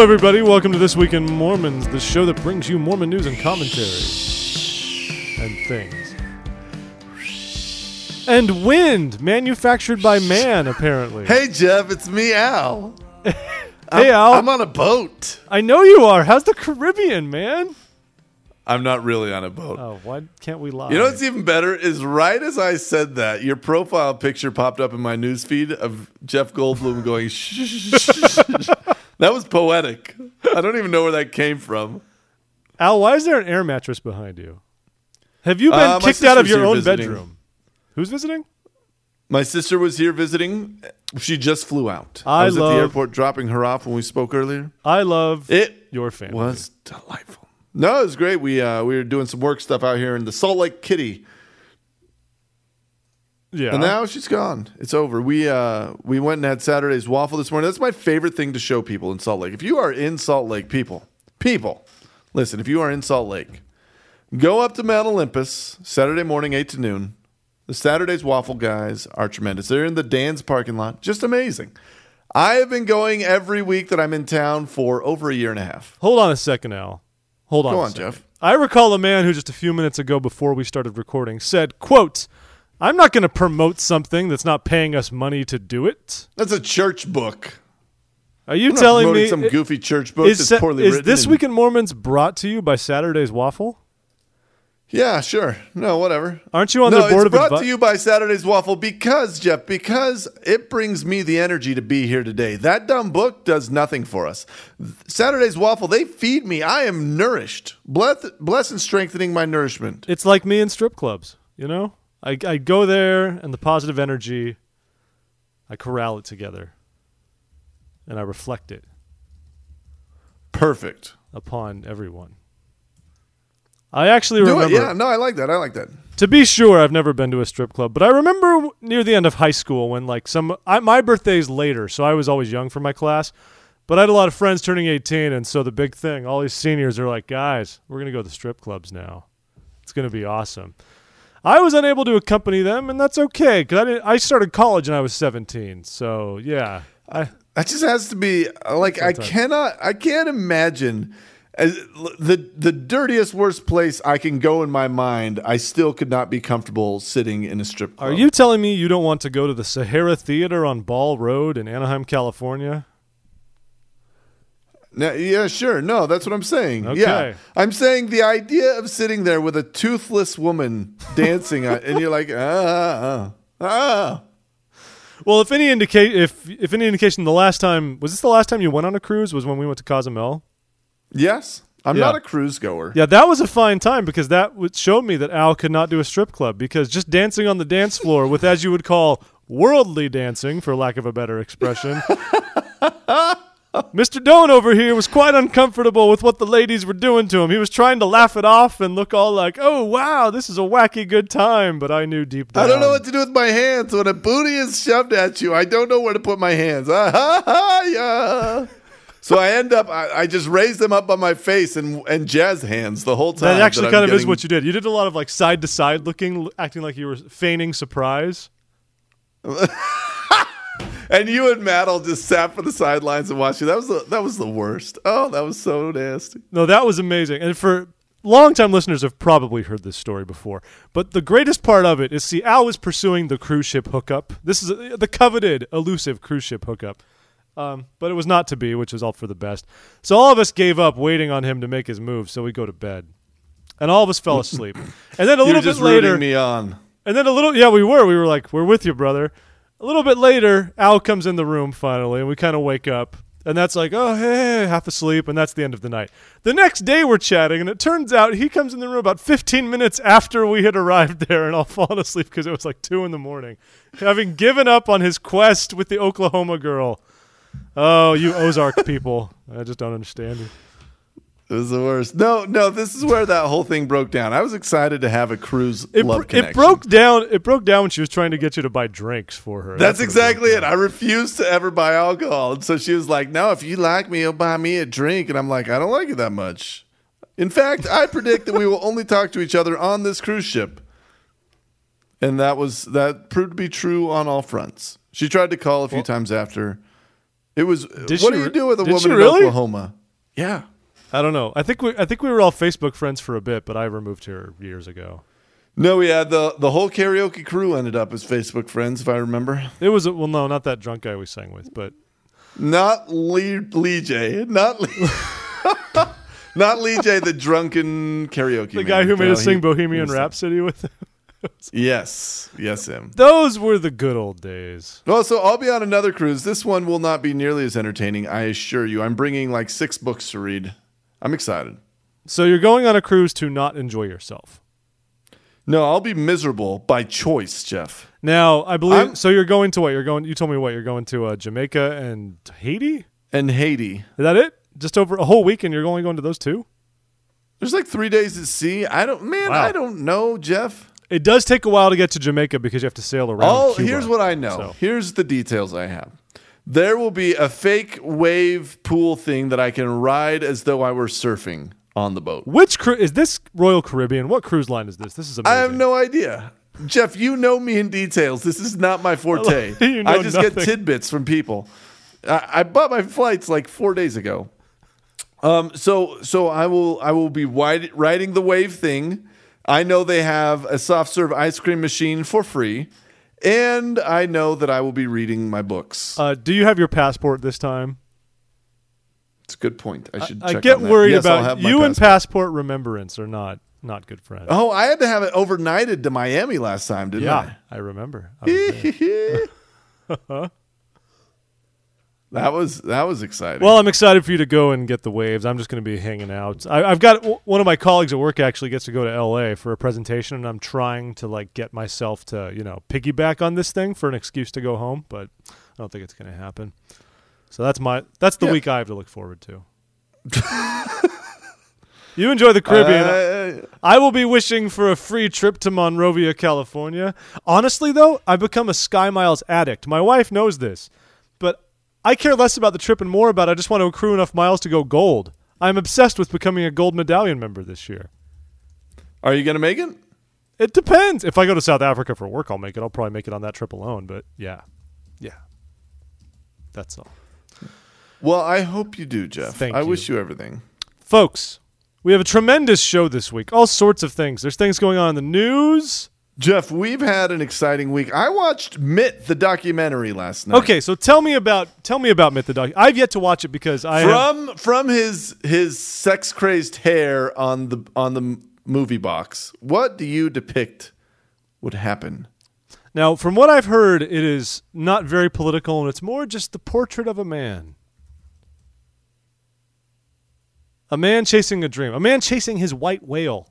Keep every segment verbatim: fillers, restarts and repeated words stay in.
Hello, everybody. Welcome to This Week in Mormons, the show that brings you Mormon news and commentary and things. And wind, manufactured by man, apparently. Hey, Jeff, it's me, Al. Hey, I'm, Al. I'm on a boat. I know you are. How's the Caribbean, man? I'm not really on a boat. Oh, why can't we lie? You know what's even better is right as I said that, your profile picture popped up in my newsfeed of Jeff Goldblum going, shh, shh, shh. That was poetic. I don't even know where that came from. Al, why is there an air mattress behind you? Have you been Uh, my kicked out of sister's your here own visiting. bedroom? Who's visiting? My sister was here visiting. She just flew out. I I was love- at the airport dropping her off when we spoke earlier. I love It your family. was delightful. No, it was great. We uh, we were doing some work stuff out here in the Salt Lake Kitty. Yeah. And now she's gone. It's over. We uh, we went and had Saturday's waffle this morning. That's my favorite thing to show people in Salt Lake. If you are in Salt Lake, people, people, listen, if you are in Salt Lake, go up to Mount Olympus Saturday morning, eight to noon. The Saturday's waffle guys are tremendous. They're in the Dan's parking lot. Just amazing. I have been going every week that I'm in town for over a year and a half. Hold on a second, Al. Hold on Go a on, second. Jeff. I recall a man who just a few minutes ago before we started recording said, quote, I'm not going to promote something that's not paying us money to do it. That's a church book. Are you I'm not telling promoting me some it- goofy church book is, that's Sa- poorly is written? This and- Week in Mormons brought to you by Saturday's Waffle? Yeah, sure. No, whatever. Aren't you on no, the board it's of brought advi- to you by Saturday's Waffle because, Jeff, because it brings me the energy to be here today. That dumb book does nothing for us. Saturday's Waffle, they feed me. I am nourished. Bless, bless and strengthening my nourishment. It's like me in strip clubs, you know? I, I go there and the positive energy, I corral it together and I reflect it Perfect. upon everyone. I actually Do remember. it. Yeah, no, I like that. I like that. To be sure, I've never been to a strip club, but I remember near the end of high school when, like, some I, my birthday's later, so I was always young for my class. But I had a lot of friends turning eighteen, and so the big thing, all these seniors are like, guys, we're gonna go to the strip clubs now. It's gonna be awesome. I was unable to accompany them, and that's okay because I didn't. I started college and I was seventeen, so yeah. I, That just has to be like I Sometimes. cannot. I can't imagine. As, the the dirtiest, worst place I can go in my mind, I still could not be comfortable sitting in a strip club. are you telling me you don't want to go to the Sahara Theater on Ball Road in Anaheim, California? No, yeah, sure. No, that's what I'm saying. Okay. Yeah. I'm saying the idea of sitting there with a toothless woman dancing, uh, and you're like, ah, ah, ah. Well, if any indicate if if any indication, the last time was this the last time you went on a cruise was when we went to Cozumel. Yes, I'm Yeah. not a cruise goer. Yeah, that was a fine time because that would showed me that Al could not do a strip club because just dancing on the dance floor with, as you would call, worldly dancing, for lack of a better expression. Mister Doan over here was quite uncomfortable with what the ladies were doing to him. He was trying to laugh it off and look all like, oh, wow, this is a wacky good time. But I knew deep down. I don't know what to do with my hands when a booty is shoved at you. I don't know where to put my hands. Ah, ha, ha, yeah. So I end up, I, I just raise them up on my face and and jazz hands the whole time. That actually I'm kind of is getting- what you did. You did a lot of like side to side looking, acting like you were feigning surprise. And you and Matt all just sat for the sidelines and watched you. That was the, that was the worst. Oh, that was so nasty. No, that was amazing. And for longtime listeners have probably heard this story before. But the greatest part of it is, see, Al was pursuing the cruise ship hookup. This is a, the coveted, elusive cruise ship hookup. Um, but it was not to be, which was all for the best. So all of us gave up waiting on him to make his move, so we go to bed. And all of us fell asleep. And then a You little were just bit later, rooting me on. and then a little, yeah, we were. We were like, we're with you, brother. A little bit later, Al comes in the room finally, and we kind of wake up. And that's like, oh, hey, half asleep, and that's the end of the night. The next day we're chatting, and it turns out he comes in the room about fifteen minutes after we had arrived there and all fallen asleep because it was like two in the morning, having given up on his quest with the Oklahoma girl. Oh, you Ozark people. I just don't understand you. It was the worst. No, no, this is where that whole thing broke down. I was excited to have a cruise It, love bro- connection. it broke down. It broke down when she was trying to get you to buy drinks for her. That's what exactly broke it. down. I refused to ever buy alcohol. And so she was like, no, if you like me, you'll buy me a drink. And I'm like, I don't like it that much. In fact, I predict that we will only talk to each other on this cruise ship. And that was that proved to be true on all fronts. She tried to call a few Well- times after. It was. Did what she do you re- do with a did woman she in really? Oklahoma? Yeah. I don't know. I think we I think we were all Facebook friends for a bit, but I removed her years ago. No, we had the the whole karaoke crew ended up as Facebook friends, if I remember. It was a, well, no, not that drunk guy we sang with, but Not Lee Lee J. Not Lee. Not Lee J, the drunken karaoke the man. guy who made No, us sing he- Bohemian he was- Rhapsody with him. Yes, yes, him. Those were the good old days. Well, so I'll be on another cruise. This one will not be nearly as entertaining, I assure you. I'm bringing like six books to read. I'm excited. So you're going on a cruise to not enjoy yourself. No, I'll be miserable by choice, Jeff. Now, I believe I'm- so you're going to what? You're going you told me what? You're going to uh, Jamaica and Haiti? And Haiti. Is that it? Just over a whole weekend you're only going to those two? There's like three days at sea. I don't, man, Wow. I don't know, Jeff. It does take a while to get to Jamaica because you have to sail around Oh, Cuba. here's what I know. So- Here's the details I have. There will be a fake wave pool thing that I can ride as though I were surfing on the boat. Which cru- is this Royal Caribbean? What cruise line is this? This is amazing. I have no idea. Jeff, you know me in details. This is not my forte. You know I just nothing. get tidbits from people. I, I bought my flights like four days ago. Um, so so I will I will be wide, riding the wave thing. I know they have a soft serve ice cream machine for free, and I know that I will be reading my books. Uh, do you have your passport this time? It's a good point. I should. I check get on that. worried Yes, I'll about have my you and passport. passport remembrance are not not good friends. Oh, I had to have it overnighted to Miami last time, didn't yeah, I remember. I was there. I? That was that was exciting. Well, I'm excited for you to go and get the waves. I'm just going to be hanging out. I, I've got one of my colleagues at work actually gets to go to L A for a presentation, and I'm trying to like get myself to you know piggyback on this thing for an excuse to go home, but I don't think it's going to happen. So that's my that's the Yeah. week I have to look forward to. You enjoy the Caribbean. Uh, I will be wishing for a free trip to Monrovia, California. Honestly, though, I've become a Sky Miles addict. My wife knows this, but I care less about the trip and more about I just want to accrue enough miles to go gold. I'm obsessed with becoming a gold medallion member this year. are you going to make it? It depends. If I go to South Africa for work, I'll make it. I'll probably make it on that trip alone, but yeah. Yeah. That's all. Well, I hope you do, Jeff. Thank I you. wish you everything. Folks, we have a tremendous show this week. All sorts of things. There's things going on in the news. Jeff, we've had an exciting week. I watched Mitt, the documentary, last night. Okay, so tell me about tell me about Myth the Doc. I've yet to watch it because I have, From from his his sex crazed hair on the on the movie box, what do you depict would happen? now from what I've heard, it is not very political and it's more just the portrait of a man. A man chasing a dream. A man chasing his white whale.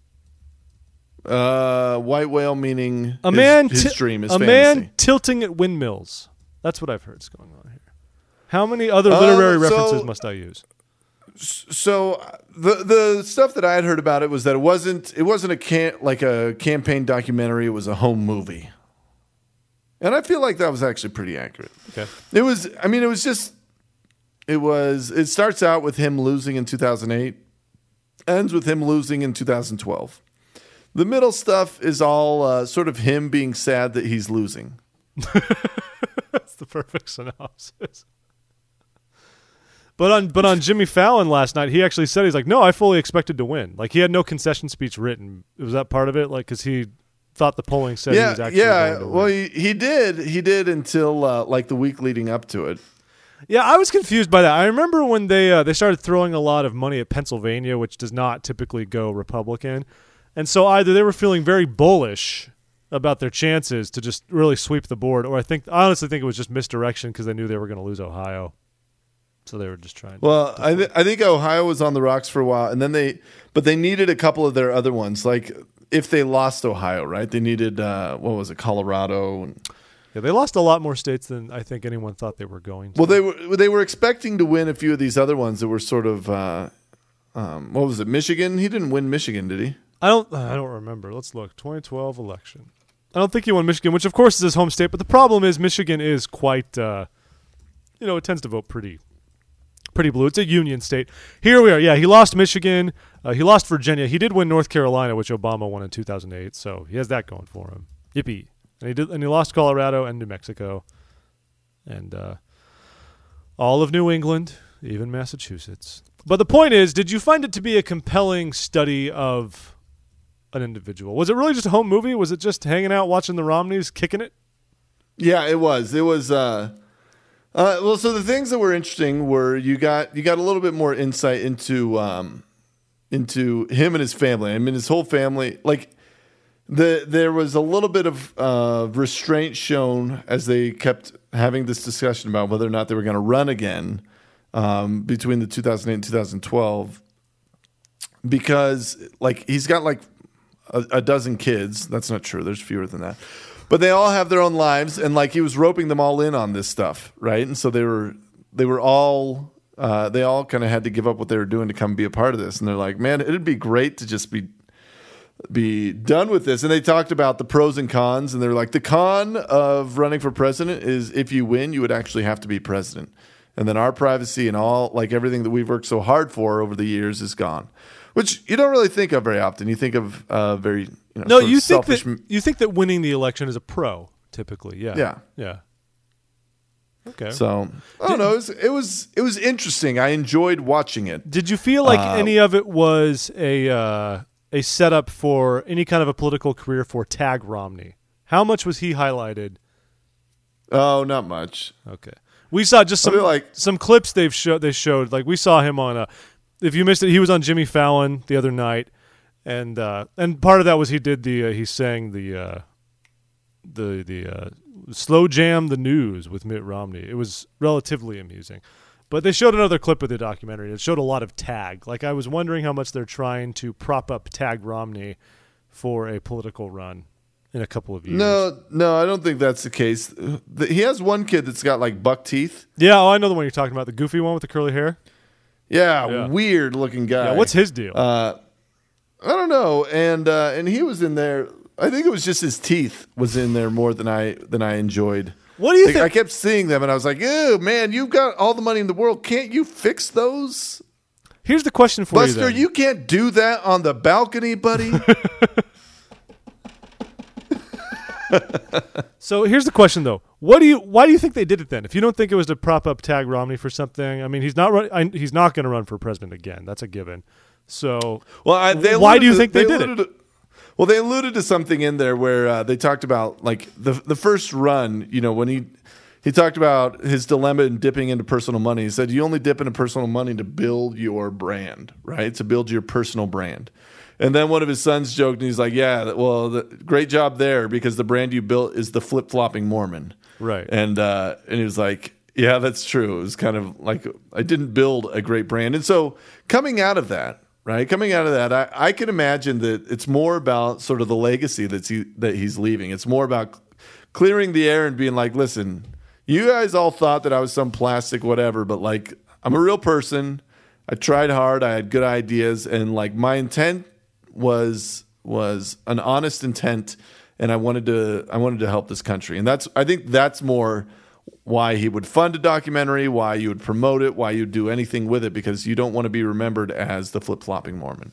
Uh, white whale meaning A his, man his ti- dream, his a fantasy. man tilting at windmills. That's what I've heard is going on here. How many other Uh, literary so- references must I use? So uh, the the stuff that I had heard about it was that it wasn't it wasn't a can like a campaign documentary. It was a home movie, and I feel like that was actually pretty accurate. Okay. It was. I mean, it was just. It was. It starts out with him losing in two thousand eight, ends with him losing in two thousand twelve. The middle stuff is all uh, sort of him being sad that he's losing. That's the perfect synopsis. But on but on Jimmy Fallon last night, he actually said he's like, no, I fully expected to win. Like he had no concession speech written. Was that part of it? Like because he thought the polling said he was Yeah, actually yeah. going to Well, win. he, he did. He did until uh, like the week leading up to it. Yeah, I was confused by that. I remember when they uh, they started throwing a lot of money at Pennsylvania, which does not typically go Republican, and so either they were feeling very bullish about their chances to just really sweep the board, or I think I honestly think it was just misdirection because they knew they were going to lose Ohio. So they were just trying. Well, I, th- I think Ohio was on the rocks for a while, and then they, but they needed a couple of their other ones. Like if they lost Ohio, right? They needed uh, what was it, Colorado? And, Yeah, they lost a lot more states than I think anyone thought they were going to. well, they were they were expecting to win a few of these other ones that were sort of uh, um, what was it, Michigan? He didn't win Michigan, did he? I don't. I don't remember. Let's look. twenty twelve election. I don't think he won Michigan, which of course is his home state. But the problem is Michigan is quite. Uh, you know, it tends to vote pretty, pretty blue. It's a union state. Here we are. Yeah, he lost Michigan. Uh, he lost Virginia. He did win North Carolina, which Obama won in two thousand eight. So he has that going for him. Yippee! And he did. And he lost Colorado and New Mexico. And uh, All of New England, even Massachusetts. But the point is, did you find it to be a compelling study of an individual? Was it really just a home movie? Was it just hanging out, watching the Romneys, kicking it? Yeah, it was. It was. Uh, uh, well, so the things that were interesting were you got you got a little bit more insight into um, into him and his family. I mean, his whole family. Like the there was a little bit of uh, restraint shown as they kept having this discussion about whether or not they were going to run again um, between the two thousand eight and two thousand twelve, because like he's got like a, a dozen kids. That's not true. There's fewer than that. But they all have their own lives, and like he was roping them all in on this stuff, right? And so they were they were all uh, they all kind of had to give up what they were doing to come be a part of this. And they're like, man, it'd be great to just be be done with this. And they talked about the pros and cons, and they're like, the con of running for president is if you win, you would actually have to be president, and then our privacy and all like everything that we've worked so hard for over the years is gone, which you don't really think of very often. You think of uh, very You know, no, sort of you think selfish that m- you think that winning the election is a pro, typically. Yeah. Yeah. Yeah. Okay. So I don't know. It was, it was it was interesting. I enjoyed watching it. Did you feel like Uh, any of it was a uh, a setup for any kind of a political career for Tag Romney? How much was he highlighted? Oh, not much. Okay. We saw just I some feel like- some clips they've show, they showed. Like we saw him on a. If you missed it, he was on Jimmy Fallon the other night. And uh, and part of that was he did the uh, he sang the uh, the the uh, slow jam the news with Mitt Romney. It was relatively amusing, but they showed another clip of the documentary. It showed a lot of Tag. Like I was wondering how much they're trying to prop up Tag Romney for a political run in a couple of years. No, no, I don't think that's the case. The- He has one kid that's got like buck teeth. Yeah, oh, I know the one you're talking about, the goofy one with the curly hair. Yeah, Yeah. weird looking guy. Yeah, what's his deal? Uh, I don't know. And uh, and he was in there. I think it was just his teeth was in there more than I than I enjoyed. What do you Like, think? I kept seeing them, and I was like, "Ew, man, you've got all the money in the world. Can't you fix those, Here's the question for Buster? you. Then. You can't do that on the balcony, buddy." So here's the question, though. What do you? Why do you think they did it then? If you don't think it was to prop up Tag Romney for something, I mean, he's not. Run, I, he's not going to run for president again. That's a given. So, Well, I, they why do you alluded think to- they, did it? alluded to- well, they alluded to something in there where uh, they talked about like the the first run. You know, when he he talked about his dilemma in dipping into personal money. He said you only dip into personal money to build your brand, right? To build your personal brand. And then one of his sons joked, and he's like, "Yeah, well, the, great job there because the brand you built is the flip flopping Mormon." Right. And uh, and he was like, "Yeah, that's true." It was kind of like I didn't build a great brand, and so coming out of that. Right, coming out of that, I, I can imagine that it's more about sort of the legacy that's he, that he's leaving. It's more about clearing the air and being like, listen, you guys all thought that I was some plastic whatever, but like I'm a real person. I tried hard. I had good ideas, and like my intent was was an honest intent, and I wanted to I wanted to help this country, and that's I think that's more why he would fund a documentary, why you would promote it, why you'd do anything with it, because you don't want to be remembered as the flip-flopping Mormon.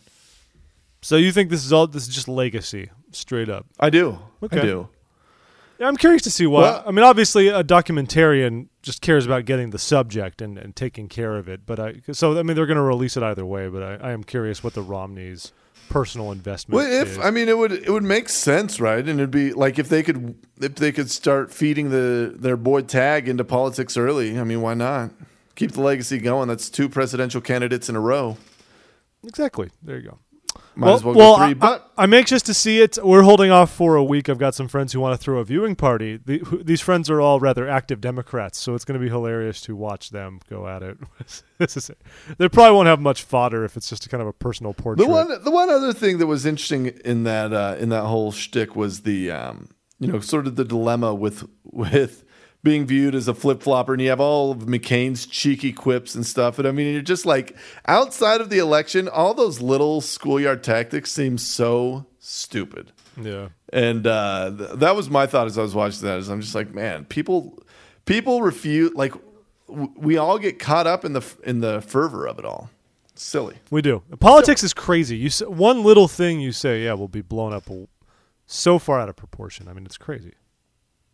So you think this is all? This is just legacy, straight up? I do. Okay. I do. Yeah, I'm curious to see why. Well- I mean, obviously, a documentarian just cares about getting the subject and, and taking care of it. But I so I mean, they're going to release it either way. But I, I am curious what the Romneys' personal investment. Well, if is. I mean, it would it would make sense, right? And it'd be like if they could if they could start feeding the their boy Tag into politics early. I mean, why not keep the legacy going? That's two presidential candidates in a row. Exactly. There you go. Might well, as well, well, go three. I, but I, I'm anxious to see it. We're holding off for a week. I've got some friends who want to throw a viewing party. The, who, these friends are all rather active Democrats, so it's going to be hilarious to watch them go at it. This is it. They probably won't have much fodder if it's just a kind of a personal portrait. the one the one other thing that was interesting in that uh, in that whole shtick was the um, you know sort of the dilemma with with being viewed as a flip flopper, and you have all of McCain's cheeky quips and stuff. And I mean, you're just like outside of the election, all those little schoolyard tactics seem so stupid. Yeah. And uh, th- that was my thought as I was watching that. Is I'm just like, man, people people refute like w- we all get caught up in the f- in the fervor of it all. It's silly. We do. Politics is crazy. You say, one little thing you say, yeah, will be blown up so far out of proportion. I mean, it's crazy.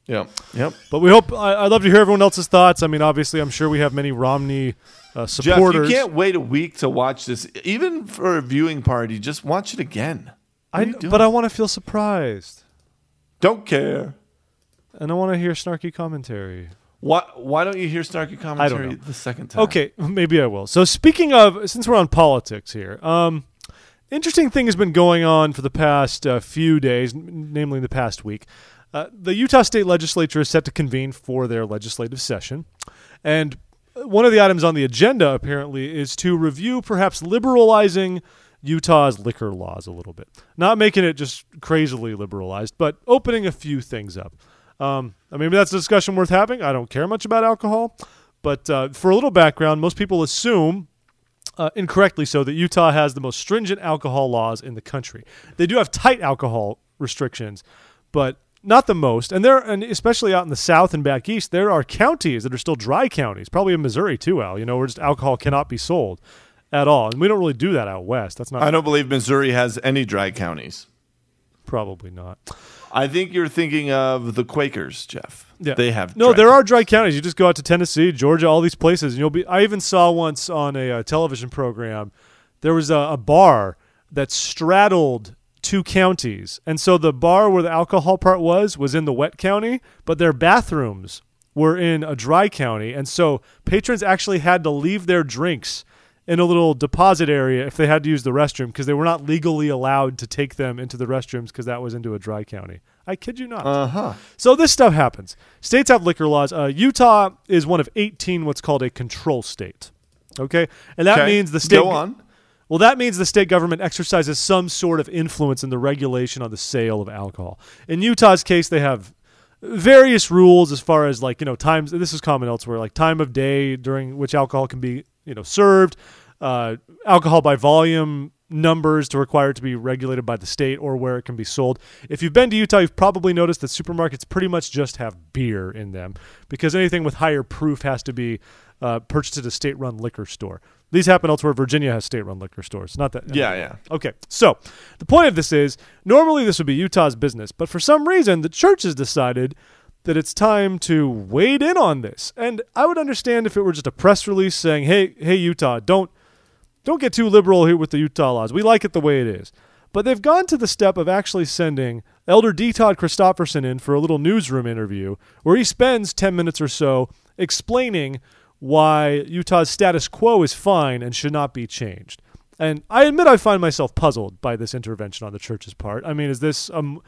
Yep. Yep. But we hope. I, I'd love to hear everyone else's thoughts. I mean, obviously, I'm sure we have many Romney uh, supporters. Jeff, you can't wait a week to watch this, even for a viewing party. Just watch it again. I, but I want to feel surprised. Don't care. And I want to hear snarky commentary. Why, why don't you hear snarky commentary I don't know. the second time? Okay, maybe I will. So speaking of, since we're on politics here, um, interesting thing has been going on for the past uh, few days, n- namely the past week. Uh, the Utah State Legislature is set to convene for their legislative session. And one of the items on the agenda, apparently, is to review perhaps liberalizing Utah's liquor laws a little bit. Not making it just crazily liberalized, but opening a few things up. Um, I mean, maybe that's a discussion worth having. I don't care much about alcohol. But uh, for a little background, most people assume, uh, incorrectly so, that Utah has the most stringent alcohol laws in the country. They do have tight alcohol restrictions, but not the most. And there, and especially out in the south and back east, there are counties that are still dry counties, probably in Missouri too, Al, you know, where just alcohol cannot be sold at all. And we don't really do that out west. That's not. I don't believe Missouri has any dry counties. Probably not. I think you're thinking of the Quakers, Jeff. Yeah. They have no. dry There are counties. dry counties. You just go out to Tennessee, Georgia, all these places, and you'll be. I even saw once on a, uh television program, there was a, a bar that straddled two counties, and so the bar where the alcohol part was was in the wet county, but their bathrooms were in a dry county, and so patrons actually had to leave their drinks in a little deposit area if they had to use the restroom because they were not legally allowed to take them into the restrooms because that was into a dry county. I kid you not. Uh-huh. So this stuff happens. States have liquor laws. Uh, Utah is one of eighteen what's called a control state. Okay? And that Okay. means the state... Go on. Well, that means the state government exercises some sort of influence in the regulation on the sale of alcohol. In Utah's case, they have various rules as far as, like, you know, times. This is common elsewhere, like time of day during which alcohol can be, you know, served, uh, alcohol by volume numbers to require it to be regulated by the state or where it can be sold. If you've been to Utah, you've probably noticed that supermarkets pretty much just have beer in them because anything with higher proof has to be uh, purchased at a state-run liquor store. These happen elsewhere. Virginia has state-run liquor stores. Not that. Yeah, yeah. Okay, so the point of this is normally this would be Utah's business, but for some reason the church has decided that it's time to wade in on this. And I would understand if it were just a press release saying, "Hey, hey, Utah, don't don't get too liberal here with the Utah laws. We like it the way it is." But they've gone to the step of actually sending Elder D. Todd Christofferson in for a little newsroom interview where he spends ten minutes or so explaining why Utah's status quo is fine and should not be changed. And I admit I find myself puzzled by this intervention on the church's part. I mean, is this um,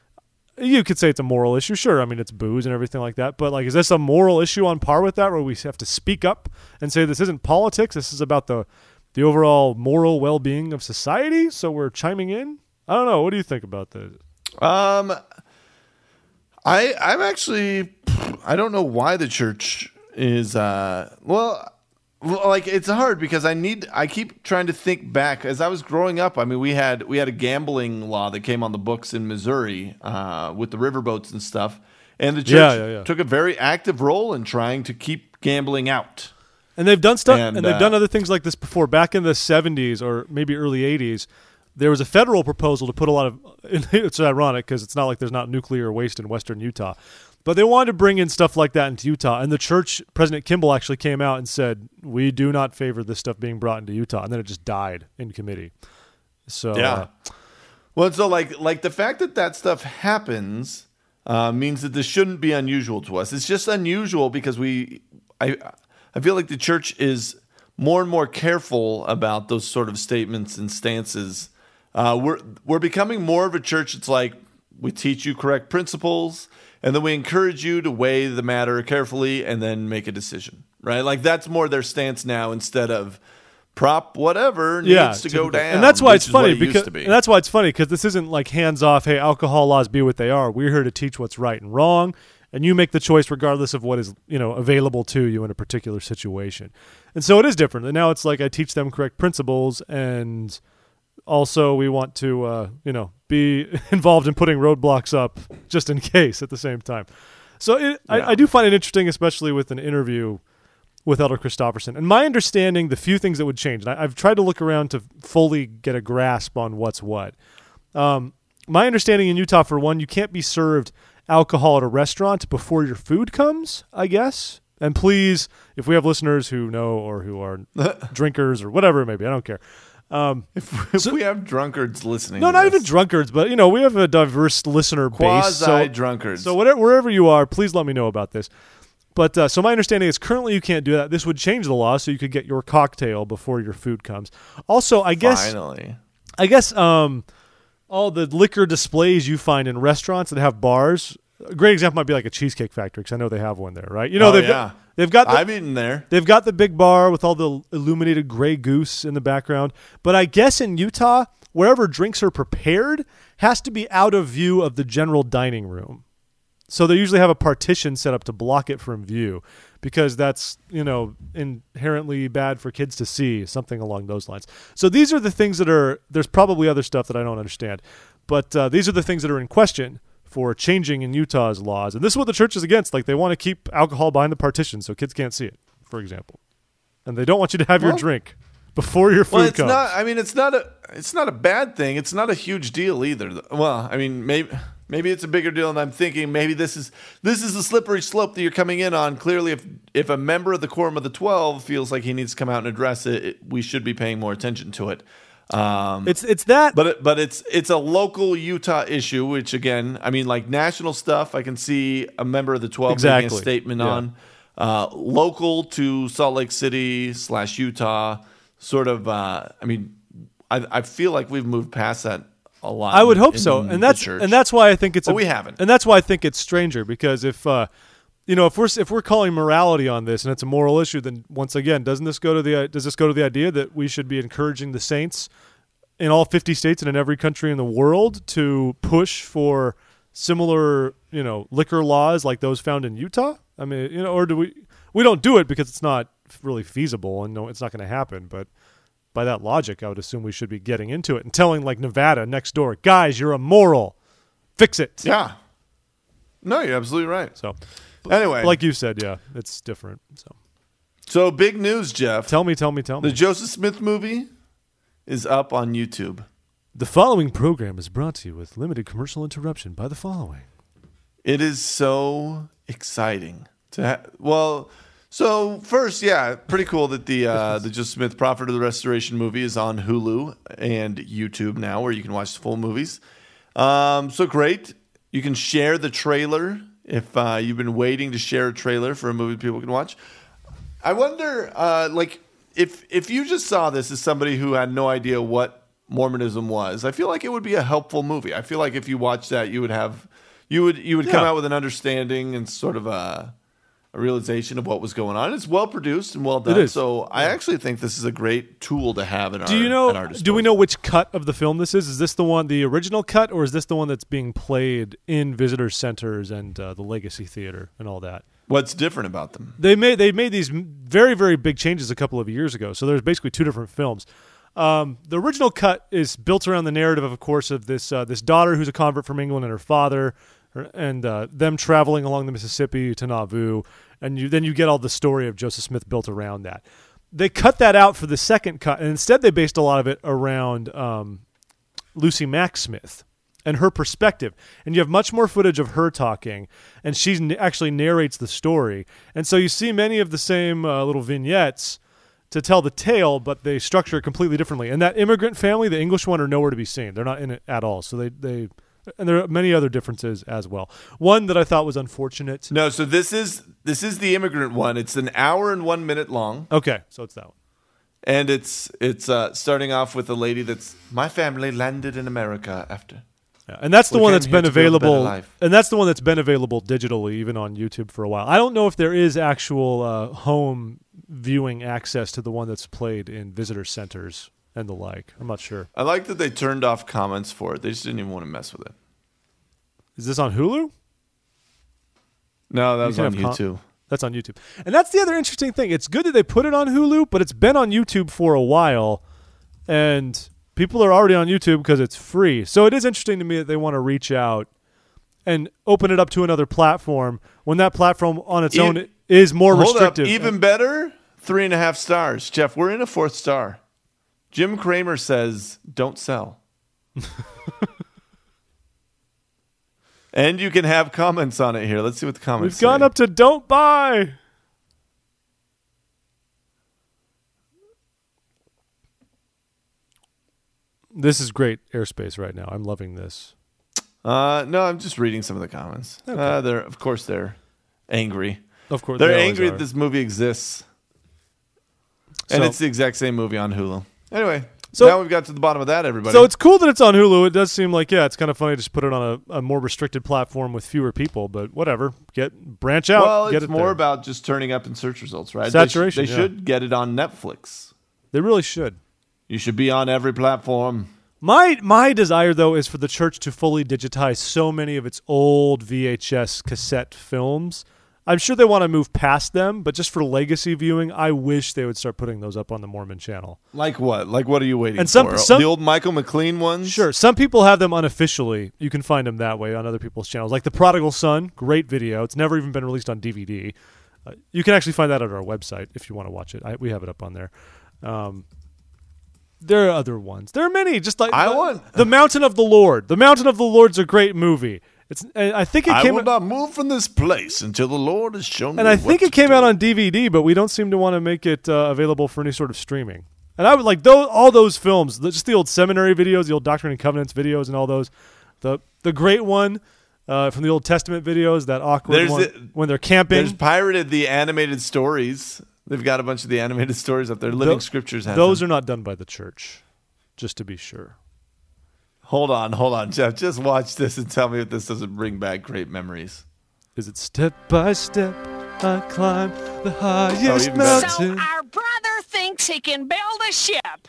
you could say it's a moral issue. Sure, I mean, it's booze and everything like that. But, like, is this a moral issue on par with that where we have to speak up and say this isn't politics, this is about the the overall moral well-being of society, so we're chiming in? I don't know. What do you think about this? Um, I I'm actually I don't know why the church is uh well like it's hard because I need I keep trying to think back as I was growing up. I mean, we had we had a gambling law that came on the books in Missouri uh, with the riverboats and stuff, and the church Yeah, yeah, yeah. took a very active role in trying to keep gambling out. And they've done stuff, and, And, they've uh, done other things like this before. Back in the seventies or maybe early eighties, there was a federal proposal to put a lot of. It's ironic because it's not like there's not nuclear waste in western Utah, but they wanted to bring in stuff like that into Utah. And the church, President Kimball, actually came out and said, "We do not favor this stuff being brought into Utah," and then it just died in committee. So Yeah. uh, Well, so like like the fact that that stuff happens uh, means that this shouldn't be unusual to us. It's just unusual because we, I, I feel like the church is more and more careful about those sort of statements and stances. Uh, we're we're becoming more of a church. It's like we teach you correct principles, and then we encourage you to weigh the matter carefully and then make a decision. Right? Like that's more their stance now instead of prop whatever needs yeah, to go typical. down. And that's why which it's is what funny it used because to be. and that's why it's funny because this isn't like hands off. Hey, alcohol laws be what they are. We're here to teach what's right and wrong, and you make the choice regardless of what is you know available to you in a particular situation. And so it is different. And now it's like I teach them correct principles, and also we want to uh, you know be involved in putting roadblocks up just in case at the same time. So it, Yeah. I, I do find it interesting, especially with an interview with Elder Christofferson. And my understanding, the few things that would change, and I, I've tried to look around to fully get a grasp on what's what. Um, my understanding in Utah, for one, you can't be served alcohol at a restaurant before your food comes, I guess. And please, if we have listeners who know or who are drinkers or whatever it may be, I don't care. Um, if if so, we have drunkards listening, no, to not this. even drunkards, but you know, we have a diverse listener base. Quasi So, drunkards. so whatever, wherever you are, please let me know about this. But uh, so my understanding is currently you can't do that. This would change the law, so you could get your cocktail before your food comes. Also, I guess, finally, I guess, um, all the liquor displays you find in restaurants that have bars. A great example might be like a Cheesecake Factory, because I know they have one there, right? You know, oh, they've yeah. got, they've got the, I've eaten there. They've got the big bar with all the illuminated gray goose in the background. But I guess in Utah, wherever drinks are prepared has to be out of view of the general dining room. So they usually have a partition set up to block it from view, because that's, you know, inherently bad for kids to see, something along those lines. So these are the things that are, there's probably other stuff that I don't understand, but uh, these are the things that are in question for changing in Utah's laws. And this is what the church is against. Like, they want to keep alcohol behind the partition so kids can't see it, for example. And they don't want you to have well, your drink before your food well, it's comes. not, I mean, it's not a it's not a bad thing. It's not a huge deal either. Well, I mean, maybe maybe it's a bigger deal, and I'm thinking maybe this is this is the slippery slope that you're coming in on. Clearly, if if a member of the Quorum of the Twelve feels like he needs to come out and address it, it we should be paying more attention to it. Um, it's it's that, but it, but it's it's a local Utah issue, which again, I mean, like national stuff, I can see a member of the twelve exactly. making a statement yeah. on. Uh, local to Salt Lake City slash Utah, sort of. Uh, I mean, I, I feel like we've moved past that a lot. I would hope in, so, in and that's church. and that's why I think it's. But a, we haven't, and that's why I think it's stranger, because if uh, you know, if we're if we're calling morality on this and it's a moral issue, then once again, doesn't this go to the does this go to the idea that we should be encouraging the saints in all fifty states and in every country in the world to push for similar, you know, liquor laws like those found in Utah? I mean, you know, or do we we don't do it because it's not really feasible and no, it's not going to happen. But by that logic, I would assume we should be getting into it and telling, like, Nevada next door, guys, you're immoral, fix it. Yeah. No, you're absolutely right. So, anyway, like you said, yeah, it's different. So, so big news, Jeff. tell me, tell me, tell me. The Joseph Smith movie is up on YouTube. The following program is brought to you with limited commercial interruption by the following. It is so exciting to ha- well. So first, yeah, pretty cool that the uh, the Joseph Smith Prophet of the Restoration movie is on Hulu and YouTube now, where you can watch the full movies. Um, so great. You can share the trailer if uh, you've been waiting to share a trailer for a movie people can watch. I wonder, uh, like, if if you just saw this as somebody who had no idea what Mormonism was, I feel like it would be a helpful movie. I feel like if you watched that, you would have you would you would come Yeah. out with an understanding and sort of a, a realization of what was going on. It's well produced and well done. It is. So I actually think this is a great tool to have in our. Do you know? At our disposal. Do we know which cut of the film this is? Is this the one, the original cut, or is this the one that's being played in visitor centers and uh, the Legacy Theater and all that? What's different about them? They made they made these very very big changes a couple of years ago. So there's basically two different films. Um, the original cut is built around the narrative, of course, of this uh, this daughter who's a convert from England and her father, her, and uh, them traveling along the Mississippi to Nauvoo, and you then you get all the story of Joseph Smith built around that. They cut that out for the second cut, and instead they based a lot of it around um, Lucy Mack Smith and her perspective. And you have much more footage of her talking, and she n- actually narrates the story. And so you see many of the same uh, little vignettes to tell the tale, but they structure it completely differently. And that immigrant family, the English one, are nowhere to be seen. They're not in it at all. So they, they and there are many other differences as well. One that I thought was unfortunate. No, so this is this is the immigrant one. It's an hour and one minute long. Okay, so it's that one. And it's it's uh, starting off with a lady that's my family landed in America after. Yeah, and that's the We one came that's here been to build a better available, life. and that's the one that's been available digitally, even on YouTube for a while. I don't know if there is actual uh, home viewing access to the one that's played in visitor centers and the like. I'm not sure. I like that they turned off comments for it. They just didn't even want to mess with it. Is this on Hulu? No, that You was can on have com- YouTube. That's on YouTube. And that's the other interesting thing. It's good that they put it on Hulu, but it's been on YouTube for a while, and people are already on YouTube because it's free. So it is interesting to me that they want to reach out and open it up to another platform when that platform on its E- own is more Hold restrictive. up. Even better, three and a half stars. Jeff, we're in a fourth star. Jim Cramer says, don't sell. And you can have comments on it here. Let's see what the comments We've gone say. up to don't buy. This is great airspace right now. I'm loving this. Uh, no, I'm just reading some of the comments. Okay. Uh, they're Of course, they're angry. Of course, They're they always angry are. that this movie exists. And So- it's the exact same movie on Hulu. Anyway, So- now we've got to the bottom of that, everybody. So it's cool that it's on Hulu. It does seem like, yeah, it's kind of funny to just put it on a, a more restricted platform with fewer people, but whatever. Get branch out. well, get it's it more there. about just turning up in search results, right? Saturation, They, sh- they yeah. should get it on Netflix. They really should. You should be on every platform. My my desire, though, is for the church to fully digitize so many of its old V H S cassette films. I'm sure they want to move past them, but just for legacy viewing, I wish they would start putting those up on the Mormon channel. Like what? Like what are you waiting And some- for? some- the old Michael McLean ones? Sure, some people have them unofficially. You can find them that way on other people's channels. Like The Prodigal Son, great video. It's never even been released on D V D. Uh, you can actually find that at our website if you want to watch it. I, we have it up on there. Um, there are other ones. There are many. Just like I the, want- The Mountain of the Lord. The Mountain of the Lord's a great movie. It's. I think it I came. will not move from this place until the Lord has shown me And I what think to it came do. out on D V D, but we don't seem to want to make it uh, available for any sort of streaming. And I would like those, all those films, the- just the old seminary videos, the old Doctrine and Covenants videos, and all those. The the great one uh, from the Old Testament videos, that awkward There's one the- when they're camping. There's pirated the animated stories. They've got a bunch of the animated stories up there. Living Tho- Scriptures has Those them. are not done by the church, just to be sure. Hold on, hold on, Jeff. Just watch this and tell me if this doesn't bring back great memories. Is it step by step I climb the highest Oh, even better. So mountain? our brother thinks he can build a ship.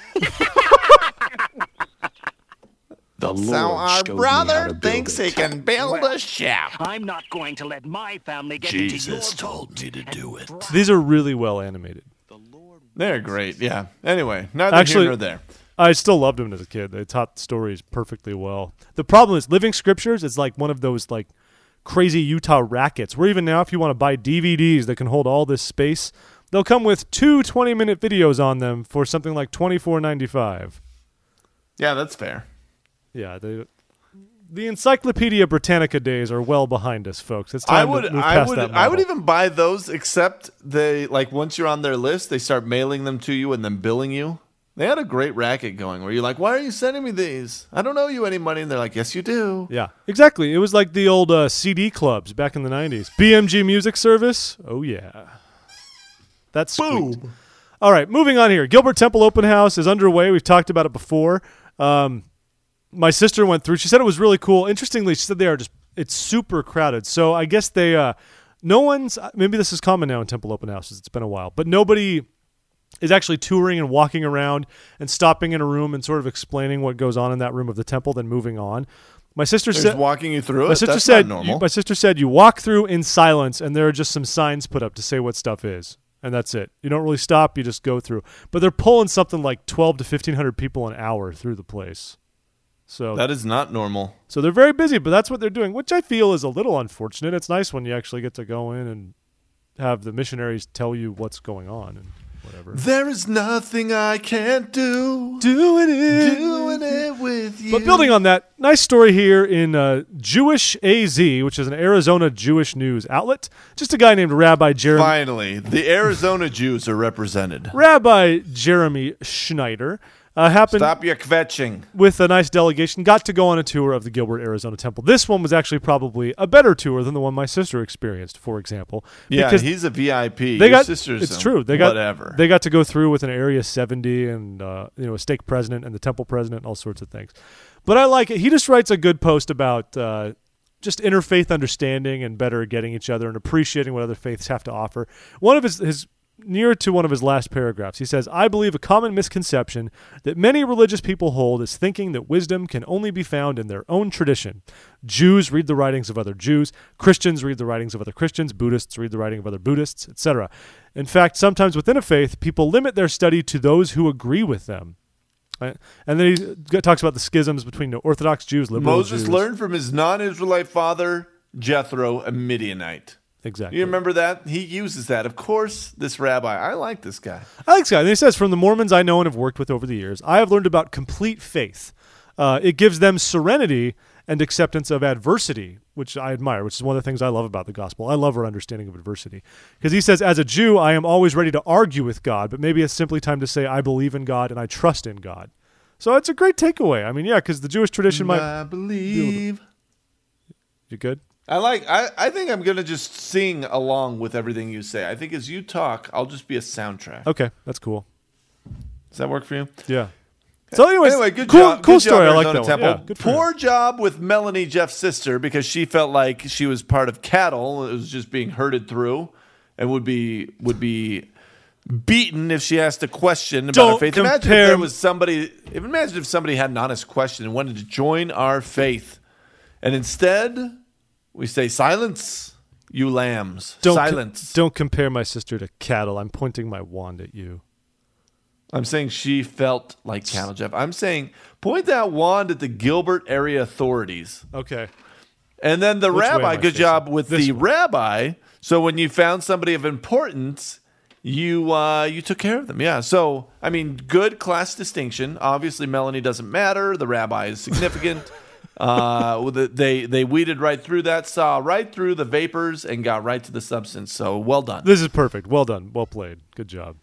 The Lord So our showed me how brother to build thinks it. he can build a ship. I'm not going to let my family get Jesus into your told me to do it. These are really well animated. They're great, yeah. Anyway, neither Actually- here nor there. I still loved them as a kid. They taught stories perfectly well. The problem is Living Scriptures is like one of those like crazy Utah rackets where even now if you want to buy D V Ds that can hold all this space, they'll come with two twenty-minute videos on them for something like twenty-four ninety-five. Yeah, that's fair. Yeah, they, the Encyclopedia Britannica days are well behind us, folks. It's time I would, to move I past would, that I would model. even buy those. Except they, like, once you're on their list, they start mailing them to you and then billing you. They had a great racket going where you're like, "Why are you sending me these? I don't owe you any money." And they're like, "Yes, you do." Yeah, exactly. It was like the old uh, C D clubs back in the nineties. B M G Music Service. Oh, yeah. That's sweet. Boom. All right, moving on here. Gilbert Temple Open House is underway. We've talked about it before. Um, my sister went through. She said it was really cool. Interestingly, she said they are just, it's super crowded. So I guess they, uh, no one's, maybe this is common now in Temple Open Houses. It's been a while. But nobody is actually touring and walking around and stopping in a room and sort of explaining what goes on in that room of the temple, then moving on. My sister They're said, just walking you through it. my sister That's said, not you, normal. my sister said, you walk through in silence, and there are just some signs put up to say what stuff is, and that's it. You don't really stop; you just go through. But they're pulling something like twelve to fifteen hundred people an hour through the place. So, That is not normal. so they're very busy, but that's what they're doing, which I feel is a little unfortunate. It's nice when you actually get to go in and have the missionaries tell you what's going on and whatever. There is nothing I can't do. Doing it, Doing it with you. But building on that, nice story here in uh, Jewish A Z, which is an Arizona Jewish news outlet. Just a guy named Rabbi Jeremy. Finally, the Arizona Jews are represented. Rabbi Jeremy Schneider uh, happened Stop your kvetching. with a nice delegation, got to go on a tour of the Gilbert, Arizona Temple. This one was actually probably a better tour than the one my sister experienced, for example. Yeah, because he's a V I P. they Your got sister's it's a true. They got whatever. They got to go through with an Area seventy and uh, you know a stake president and the temple president, and all sorts of things. But I like it. He just writes a good post about uh, just interfaith understanding and better getting each other and appreciating what other faiths have to offer. One of his his near to one of his last paragraphs, he says, I believe a common misconception that many religious people hold is thinking that wisdom can only be found in their own tradition. Jews read the writings of other Jews, Christians read the writings of other Christians, Buddhists read the writing of other Buddhists, et cetera. In fact, sometimes within a faith, people limit their study to those who agree with them. Right? And then he talks about the schisms between the Orthodox Jews, liberal Moses Jews. learned from his non-Israelite father, Jethro, a Midianite. Exactly. You remember that? He uses that. Of course, this rabbi. I like this guy. I like this guy. And he says, from the Mormons I know and have worked with over the years, I have learned about complete faith. Uh, it gives them serenity and acceptance of adversity, which I admire, which is one of the things I love about the gospel. I love our understanding of adversity. Because he says, as a Jew, I am always ready to argue with God, but maybe it's simply time to say, I believe in God and I trust in God. So it's a great takeaway. I mean, yeah, because the Jewish tradition might... I believe. You good? I like. I, I think I'm gonna just sing along with everything you say. I think as you talk, I'll just be a soundtrack. Okay, that's cool. Does that work for you? Yeah. So anyways, anyway, good cool, job. cool good story. Job, I like Arizona that Temple. one. Yeah, good for Poor him. job with Melanie, Jeff's sister, because she felt like she was part of cattle. It was just being herded through, and would be would be beaten if she asked a question about Don't her faith. Imagine if compare- there was somebody. Imagine if somebody had an honest question and wanted to join our faith, and instead we say silence, you lambs. Don't silence. Com- don't compare my sister to cattle. I'm pointing my wand at you. I'm saying she felt like cattle, Jeff. I'm saying point that wand at the Gilbert area authorities. Okay. And then the Which way am rabbi, I good facing? job with This the way. rabbi. So when you found somebody of importance, you uh, you took care of them. Yeah. So, I mean, good class distinction. Obviously, Melanie doesn't matter. The rabbi is significant. uh, with the- they, they weeded right through that, saw right through the vapors, and got right to the substance. So, well done. This is perfect. Well done. Well played. Good job.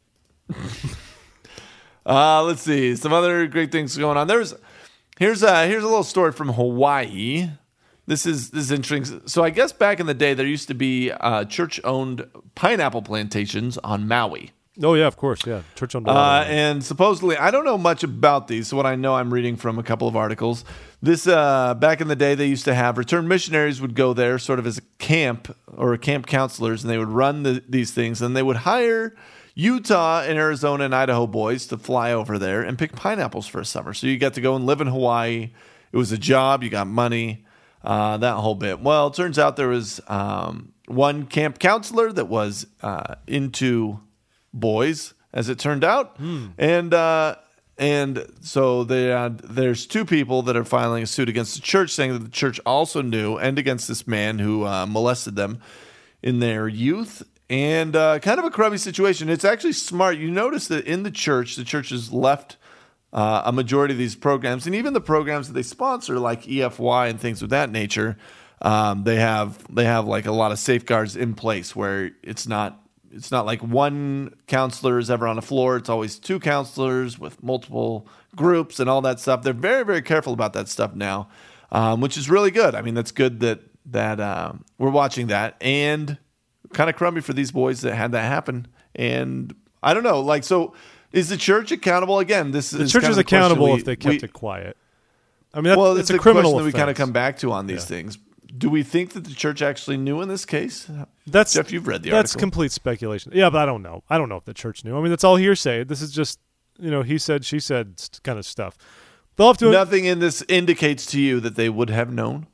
Uh, let's see some other great things going on. There's here's a here's a little story from Hawaii. This is this is interesting. So I guess back in the day there used to be uh, church-owned pineapple plantations on Maui. Oh yeah, of course. Yeah, church on. Uh, and supposedly, I don't know much about these. So what I know, I'm reading from a couple of articles. This uh, back in the day, they used to have returned missionaries would go there, sort of as a camp or camp counselors, and they would run the, these things, and they would hire Utah and Arizona and Idaho boys to fly over there and pick pineapples for a summer. So you got to go and live in Hawaii. It was a job. You got money, uh, that whole bit. Well, it turns out there was um, one camp counselor that was uh, into boys, as it turned out. Hmm. And uh, and so they, uh, there's two people that are filing a suit against the church, saying that the church also knew, and against this man who uh, molested them in their youth. And uh, kind of a crummy situation. It's actually smart. You notice that in the church, the church has left uh, a majority of these programs, and even the programs that they sponsor, like E F Y and things of that nature, um, they have they have like a lot of safeguards in place where it's not it's not like one counselor is ever on the floor. It's always two counselors with multiple groups and all that stuff. They're very very careful about that stuff now, um, which is really good. I mean, that's good that that um, we're watching that. And kind of crummy for these boys that had that happen. And I don't know, like, so is the church accountable? Again, this The is church kind is of the question accountable we- if they kept we- it quiet. I mean, that's, well, it's it's a criminal question that we kind of offense. come back to on these Yeah. things. Do we think that the church actually knew in this case? That's Jeff, you've read the That's article. complete speculation. Yeah, but I don't know. I don't know if the church knew. I mean, that's all hearsay. This is just, you know, he said, she said st- kind of stuff. They'll have to. Nothing in this indicates to you that they would have known.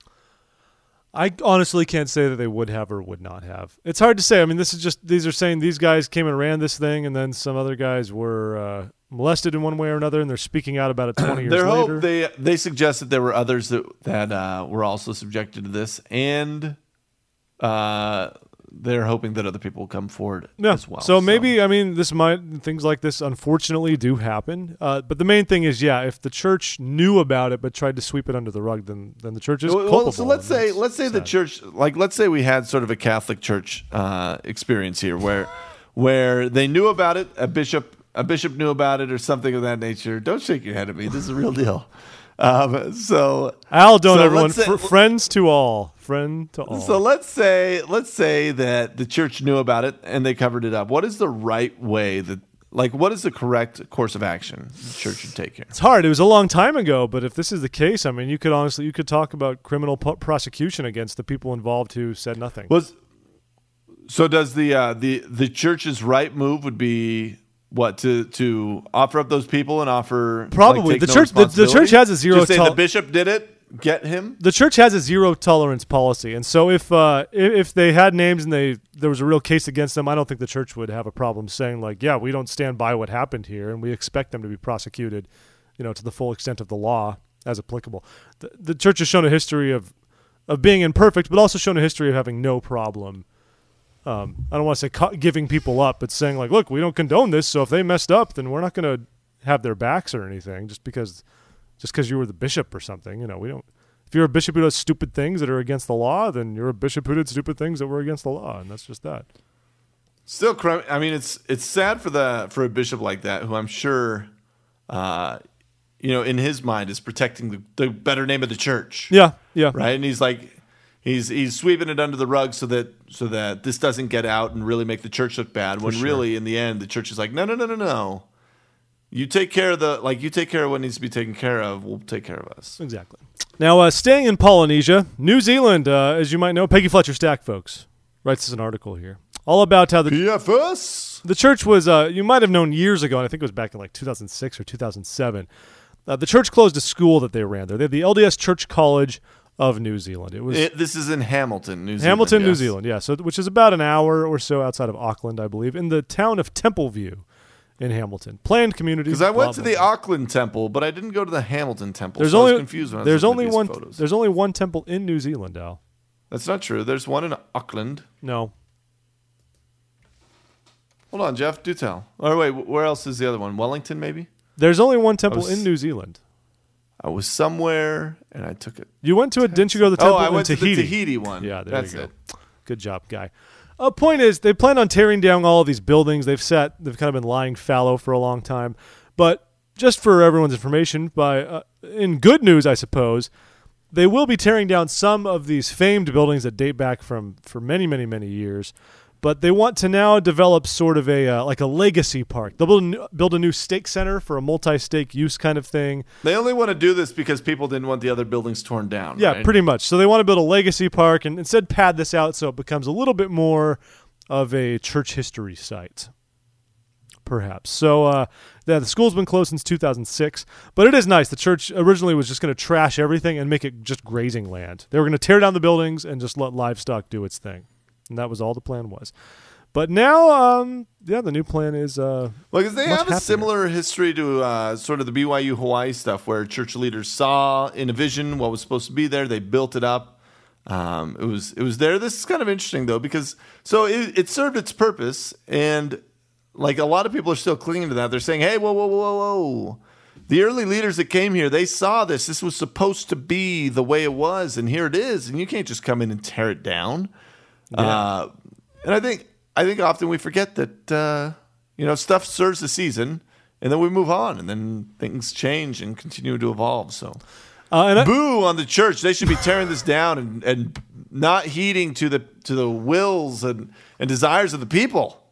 I honestly can't say that they would have or would not have. It's hard to say. I mean, this is just, these are saying these guys came and ran this thing, and then some other guys were uh, molested in one way or another, and they're speaking out about it twenty years Their later. hope, they they suggest that there were others that that uh, were also subjected to this, and uh, they're hoping that other people will come forward Yeah. as well. So maybe, I mean, this might things like this unfortunately do happen. Uh, but the main thing is, yeah, if the church knew about it but tried to sweep it under the rug, then then the church is Well, culpable. so let's and say that's let's say the sad. church, like let's say we had sort of a Catholic church uh, experience here, where where they knew about it, a bishop a bishop knew about it, or something of that nature. Don't shake your head at me. This is a real deal. Um, so Al, don't so everyone. let's say- Fr- friends to all. Friend to all. So let's say let's say that the church knew about it and they covered it up. What is the right way that, like, what is the correct course of action the church should take here? It's hard. It was a long time ago, but if this is the case, I mean, you could honestly, you could talk about criminal po- prosecution against the people involved who said nothing. Was so does the uh, the the church's right move would be what to to offer up those people and offer Probably. like, take The no church- the- the responsibility? church has a zero Just say tol- the bishop did it. Get him. The church has a zero tolerance policy, and so if uh, if, if they had names and they there was a real case against them, I don't think the church would have a problem saying like, yeah, we don't stand by what happened here, and we expect them to be prosecuted, you know, to the full extent of the law as applicable. The, the church has shown a history of of being imperfect, but also shown a history of having no problem. Um, I don't want to say co- giving people up, but saying like, look, we don't condone this, so if they messed up, then we're not going to have their backs or anything, just because just because you were the bishop or something. You know, we don't If you're a bishop who does stupid things that are against the law, then you're a bishop who did stupid things that were against the law, and that's just that. Still, cr- I mean, it's it's sad for the for a bishop like that, who I'm sure, uh, you know, in his mind is protecting the, the better name of the church. Yeah, yeah. Right, and he's like, he's he's sweeping it under the rug so that so that this doesn't get out and really make the church look bad. When sure. really, in the end, the church is like, no, no, no, no, no. You take care of the like you take care of what needs to be taken care of. We'll take care of us. Exactly. Now, uh, staying in Polynesia, New Zealand, uh, as you might know, Peggy Fletcher Stack, folks, writes us an article here all about how the P F S. the church was. Uh, you might have known years ago, and I think it was back in like two thousand six or two thousand seven. Uh, the church closed a school that they ran there. They had the L D S Church College of New Zealand. It was It, this is in Hamilton, New Zealand. Hamilton, New yes. Zealand. Yeah, so which is about an hour or so outside of Auckland, I believe, in the town of Templeview in Hamilton. Planned community. Because I went to blah, the blah, blah. Auckland Temple, but I didn't go to the Hamilton Temple. There's so only I was confused when I was there's looking only at these one photos. there's only one temple in New Zealand, Al. That's not true. There's one in Auckland. No. Hold on, Jeff. Do tell. Or wait, where else is the other one? Wellington, maybe? There's only one temple was- in New Zealand. I was somewhere and I took it. You went to it, didn't you go to the temple Oh, I in went Tahiti? to the Tahiti one. Yeah, there That's you go. it. Good job, guy. Uh, point is, they plan on tearing down all of these buildings. They've sat, they've kind of been lying fallow for a long time. But just for everyone's information, by uh, in good news, I suppose, they will be tearing down some of these famed buildings that date back from for many, many, many years. But they want to now develop sort of a uh, like a legacy park. They'll build a, new, build a new stake center for a multi-stake use kind of thing. They only want to do this because people didn't want the other buildings torn down. Yeah, right? pretty much. So they want to build a legacy park and instead pad this out so it becomes a little bit more of a church history site, perhaps. So uh, yeah, the school's been closed since two thousand six, but it is nice. The church originally was just going to trash everything and make it just grazing land. They were going to tear down the buildings and just let livestock do its thing. And that was all the plan was. But now, um, yeah, the new plan is uh, Well, because they much have a happier. similar history to uh, sort of the B Y U Hawaii stuff, where church leaders saw in a vision what was supposed to be there. They built it up. Um, it was it was there. This is kind of interesting though, because so it, it served its purpose, and like a lot of people are still clinging to that. They're saying, "Hey, whoa, whoa, whoa, whoa." The early leaders that came here, they saw this. This was supposed to be the way it was, and here it is. And you can't just come in and tear it down. Uh, and I think I think often we forget that uh, you know stuff serves a season, and then we move on, and then things change and continue to evolve. So, uh, and I, boo on the church! They should be tearing this down and, and not heeding to the to the wills and, and desires of the people.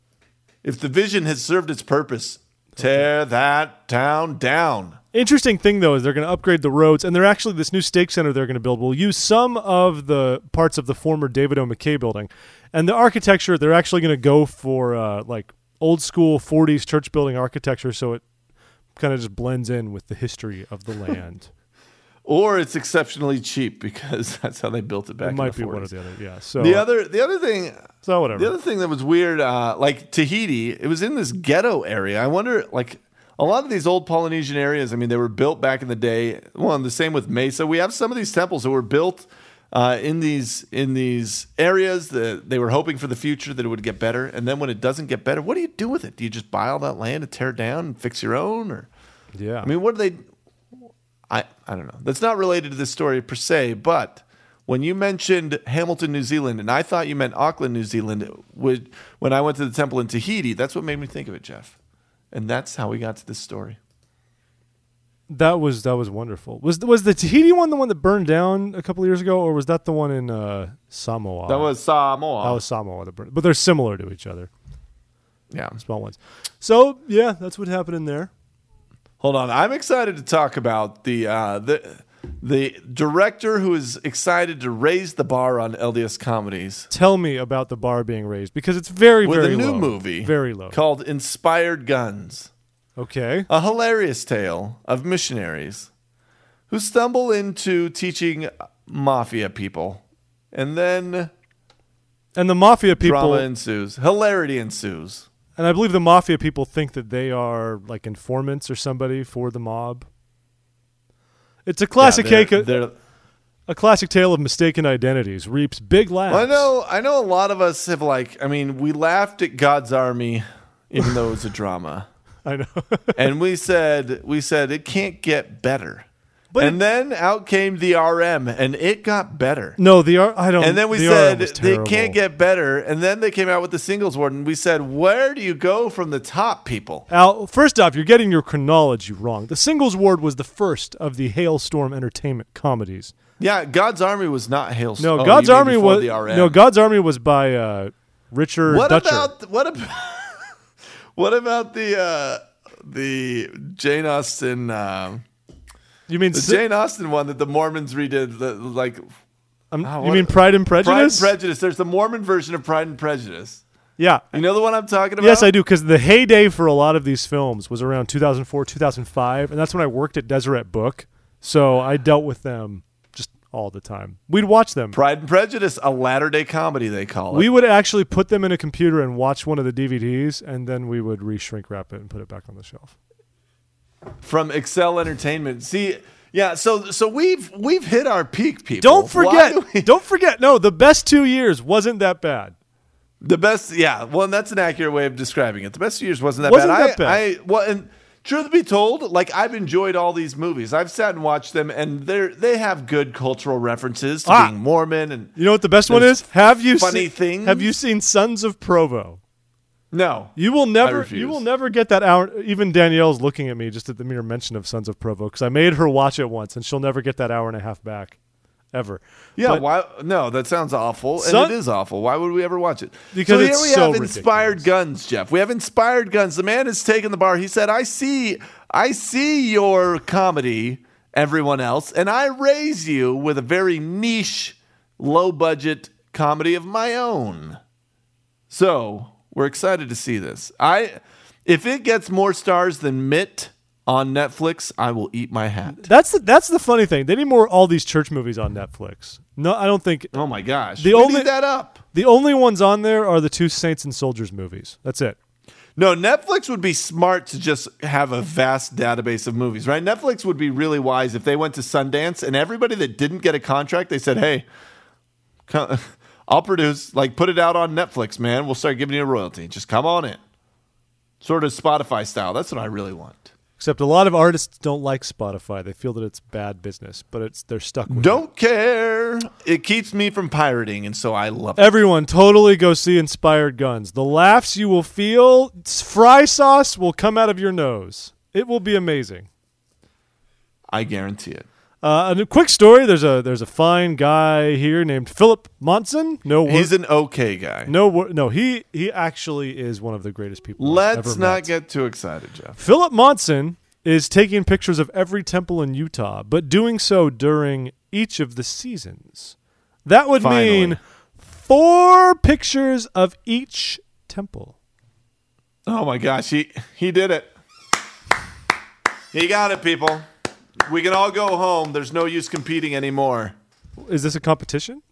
If the vision has served its purpose, tear that town down. Interesting thing, though, is they're going to upgrade the roads, and they're actually, this new stake center they're going to build will use some of the parts of the former David O. McKay building. And the architecture, they're actually going to go for uh, like old school forties church building architecture, so it kind of just blends in with the history of the land. Or it's exceptionally cheap because that's how they built it back It in might the be one or forties. the other, yeah. So The other, the other thing, so whatever. the other thing that was weird, uh, like Tahiti, it was in this ghetto area. I wonder, like, a lot of these old Polynesian areas, I mean, they were built back in the day. Well, and the same with Mesa. We have some of these temples that were built uh, in these in these areas that they were hoping for the future that it would get better. And then when it doesn't get better, what do you do with it? Do you just buy all that land and tear it down and fix your own? Or yeah. I mean, what do they? I I don't know. That's not related to this story per se, but when you mentioned Hamilton, New Zealand, and I thought you meant Auckland, New Zealand, would, when I went to the temple in Tahiti, that's what made me think of it, Jeff. And that's how we got to this story. That was that was wonderful. Was was the Tahiti one the one that burned down a couple of years ago, or was that the one in uh, Samoa? That was Samoa. that was Samoa that burned, but they're similar to each other, yeah. small ones. So yeah, that's what happened in there. Hold on. I'm excited to talk about the uh, the the director who is excited to raise the bar on L D S comedies Tell me about the bar being raised because it's very with very a new low. movie very low. called Inspired Guns. Okay. A hilarious tale of missionaries who stumble into teaching mafia people, and then And the mafia people, drama ensues. Hilarity ensues. and I believe the mafia people think that they are like informants or somebody for the mob. It's a classic Yeah, cake, they're- they're- a classic tale of mistaken identities reaps big laughs. I know. I know. A lot of us have like. I mean, we laughed at God's Army, even though it was a drama, I know. and we said we said it can't get better. But and it- then out came the R M, and it got better. No, the R. I don't. And then we the R M said was they terrible. can't get better. And then they came out with the singles ward, and we said, where do you go from the top, people? Al, first off, you're getting your chronology wrong. The Singles Ward was the first of the Hailstorm Entertainment comedies. Yeah, God's Army was not Hailstorm. No, Oh, God's you mean Army before was the R M. no God's Army was by uh, Richard What Dutcher. about what about what about the uh, the Jane Austen uh, you mean the si- Jane Austen one that the Mormons redid? The, like um, oh, you what- mean Pride and Prejudice? Pride and Prejudice. There's the Mormon version of Pride and Prejudice. Yeah. You know the one I'm talking about? Yes, I do, because the heyday for a lot of these films was around two thousand four, two thousand five, and that's when I worked at Deseret Book, so I dealt with them just all the time. We'd watch them. Pride and Prejudice, a latter day comedy, they call it. We would actually put them in a computer and watch one of the D V Ds, and then we would re-shrink wrap it and put it back on the shelf. From Excel Entertainment. See, yeah, so so we've we've hit our peak, people. Don't Why forget. do we- Don't forget. No, the best two years wasn't that bad. The best, yeah. Well, and that's an accurate way of describing it. The best years wasn't that Wasn't bad. that bad. I, I, well, and truth be told, like I've enjoyed all these movies. I've sat and watched them, and they're they have good cultural references to Ah. being Mormon and You know what the best one There's is? Have you funny seen, things. Have you seen Sons of Provo? no. You will never. refuse. You will never get that hour. Even Danielle's looking at me just at the mere mention of Sons of Provo because I made her watch it once, and she'll never get that hour and a half back, ever. Yeah, But- why? No, that sounds awful, Son- and it is awful. Why would we ever watch it? Because so it's here we so have inspired ridiculous. guns, Jeff. We have inspired guns. The man has taken the bar. He said, "I see, I see your comedy, everyone else, and I raise you with a very niche, low budget comedy of my own." So we're excited to see this. I, if it gets more stars than Mitt on Netflix, I will eat my hat. That's the that's the funny thing. They need more all these church movies on Netflix. No, I don't think Oh my gosh, The we only- need that up. the only ones on there are the two Saints and Soldiers movies. That's it. No, Netflix would be smart to just have a vast database of movies, right? Netflix would be really wise if they went to Sundance and everybody that didn't get a contract, they said, "Hey, co- I'll produce, like, put it out on Netflix, man. We'll start giving you a royalty. Just come on in." Sort of Spotify style. That's what I really want. Except a lot of artists don't like Spotify. They feel that it's bad business, but it's they're stuck with it. Don't care. It keeps me from pirating, and so I love it. Everyone, totally go see Inspired Guns. The laughs you will feel, fry sauce will come out of your nose. It will be amazing. I guarantee it. Uh, and a quick story: there's a there's a fine guy here named Philip Monson. No, wor- He's an okay guy. no, wor- no. He he actually is one of the greatest people. I've Let's ever not met. get too excited, Jeff. Philip Monson is taking pictures of every temple in Utah, but doing so during each of the seasons. That would Finally. mean four pictures of each temple. Oh my gosh, he he did it. He got it, people. We can all go home. There's no use competing anymore. Is this a competition?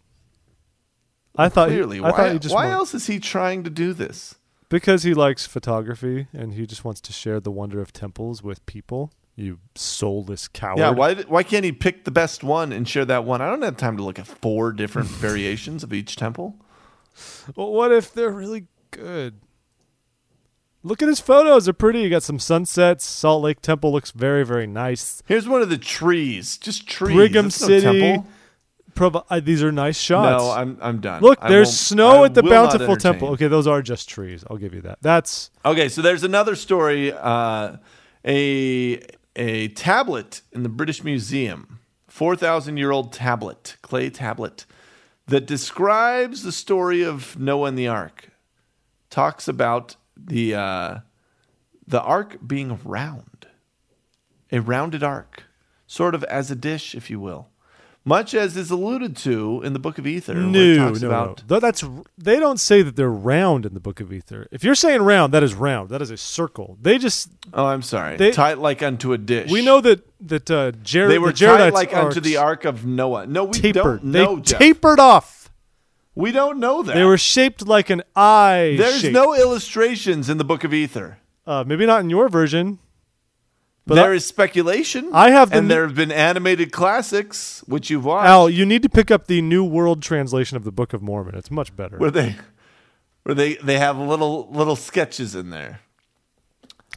I thought Clearly, he, I why, thought he just why wanted- else is he trying to do this? because he likes photography and he just wants to share the wonder of temples with people. You soulless coward. Yeah, why why can't he pick the best one and share that one? I don't have time to look at four different variations of each temple. Well, what if they're really good? Look at his photos; they're pretty. You got some sunsets. Salt Lake Temple looks very, very nice. Here's one of the trees, just trees. Brigham That's no City. temple. Provi- uh, these are nice shots. No, I'm I'm done. Look, I there's won't- snow I at the will not Bountiful entertain. Temple. Okay, those are just trees. I'll give you that. That's Okay, so there's another story. Uh, a a tablet in the British Museum, four thousand year old tablet, clay tablet, that describes the story of Noah and the Ark. Talks about the uh, the ark being round, a rounded ark, sort of as a dish, if you will, much as is alluded to in the Book of Ether. where it no, talks no, about, no. Th- That's they don't say that they're round in the Book of Ether. If you're saying round, that is round. That is a circle. They just Oh, I'm sorry. They- tight like unto a dish. we know that that uh, Jared They were the tight Jaredites like unto arcs the ark of Noah. No, we tapered. don't know, they Jeff. tapered off. We don't know that. They were shaped like an eye. There's shape. no illustrations in the Book of Ether. Uh, maybe not in your version. But There I- is speculation. I have the and new- there have been animated classics which you've watched. Al, you need to pick up the New World translation of the Book of Mormon. It's much better. where they, where they, they have little little sketches in there.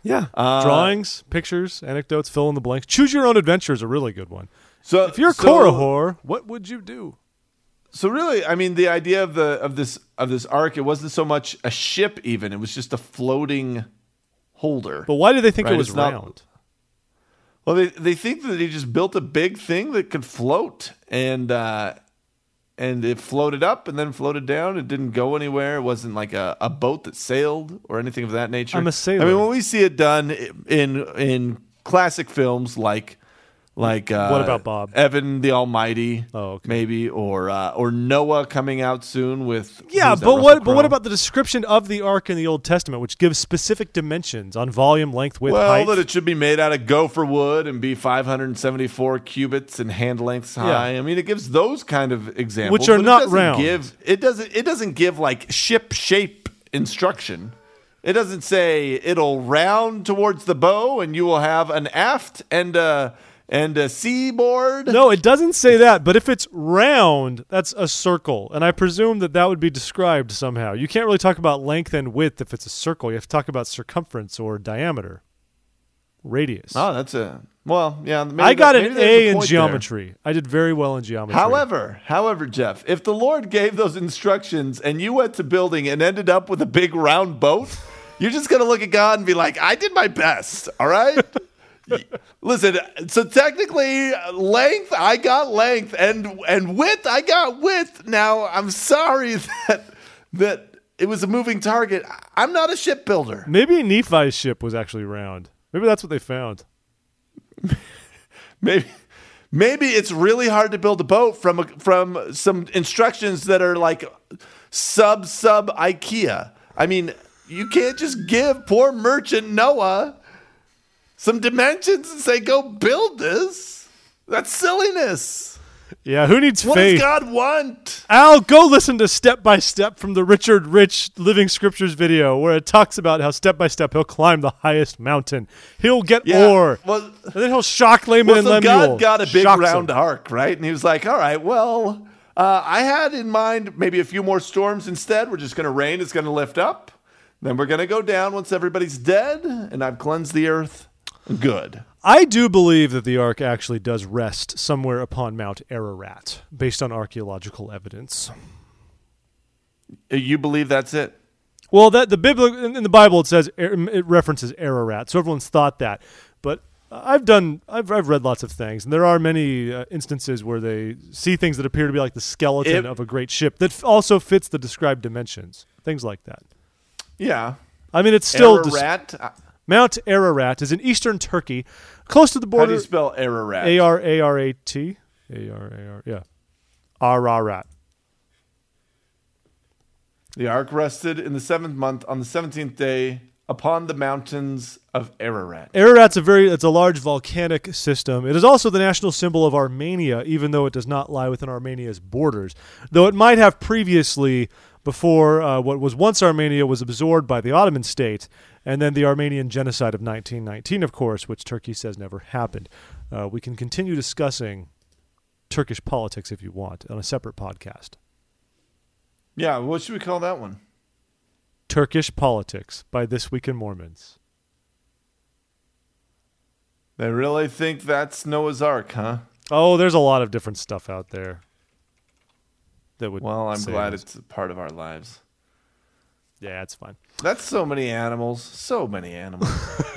Yeah. Uh, Drawings, pictures, anecdotes, fill in the blanks. Choose your own adventure is a really good one. So If you're so, Korihor, what would you do? So really, I mean, the idea of the of this of this ark, it wasn't so much a ship even; it was just a floating holder. But why did they think Right, it was it's not- round? Well, they they think that he just built a big thing that could float, and uh, and it floated up and then floated down. It didn't go anywhere. It wasn't like a, a boat that sailed or anything of that nature. I'm a sailor. I mean, when we see it done in in classic films like like uh, What about Bob? Evan the Almighty? Oh, okay. maybe or uh, or Noah coming out soon with Yeah, who's that, but Russell what? But Crowe? what about the description of the ark in the Old Testament, which gives specific dimensions on volume, length, width, Well, height? that it should be made out of gopher wood and be five hundred seventy-four cubits and hand lengths high. Yeah. I mean, it gives those kind of examples, Which are but it not doesn't round. Give, it doesn't. It doesn't give like ship shape instruction. It doesn't say it'll round towards the bow and you will have an aft and a and a seaboard. No, it doesn't say that. But if it's round, that's a circle, and I presume that that would be described somehow. You can't really talk about length and width if it's a circle. You have to talk about circumference or diameter, radius. Oh, that's a well, yeah. Maybe I got that- an maybe there's A in point there. geometry. I did very well in geometry. However, however, Jeff, if the Lord gave those instructions and you went to building and ended up with a big round boat, you're just gonna look at God and be like, "I did my best." All right. Listen, so technically, length I got length, and and width I got width. Now I'm sorry that that it was a moving target. I'm not a shipbuilder. maybe Nephi's ship was actually round. Maybe that's what they found. Maybe. Maybe it's really hard to build a boat from a, from some instructions that are like sub sub IKEA. I mean, you can't just give poor merchant Noah some dimensions and say, "Go build this." That's silliness. Yeah, who needs What faith? does God want? Al, go listen to Step by Step from the Richard Rich Living Scriptures video where it talks about how step by step he'll climb the highest mountain. He'll get Yeah, ore. well- and then he'll shock Laman Well, and so Lemuel. God got a big Shocks round them. ark, right? And he was like, "All right, well, uh, I had in mind maybe a few more storms instead. We're just going to rain. It's going to lift up. Then we're going to go down once everybody's dead, and I've cleansed the earth. Good." I do believe that the ark actually does rest somewhere upon Mount Ararat, based on archaeological evidence. You believe that's it? Well, that the biblical in in the Bible it says it references Ararat, so everyone's thought that. But I've done I've I've read lots of things, and there are many uh, instances where they see things that appear to be like the skeleton It- of a great ship that f- also fits the described dimensions, things like that. Yeah. I mean, it's still dis- Ararat. Uh, Mount Ararat is in eastern Turkey, close to the How do border. you spell Ararat? A R A R A T, A R A R, yeah, Ararat. The ark rested in the seventh month on the seventeenth day upon the mountains of Ararat. Ararat's a very it's a large volcanic system. It is also the national symbol of Armenia, even though it does not lie within Armenia's borders. Though it might have previously, before uh, what was once Armenia was absorbed by the Ottoman state, and then the Armenian genocide of nineteen nineteen, of course, which Turkey says never happened. Uh, we can continue discussing Turkish politics if you want on a separate podcast. Yeah, what should we call that one? Turkish Politics by This Week in Mormons. They really think that's Noah's Ark, huh? Oh, there's a lot of different stuff out there that would. Well, I'm say glad this. it's a part of our lives. Yeah, it's fine. That's so many animals. So many animals.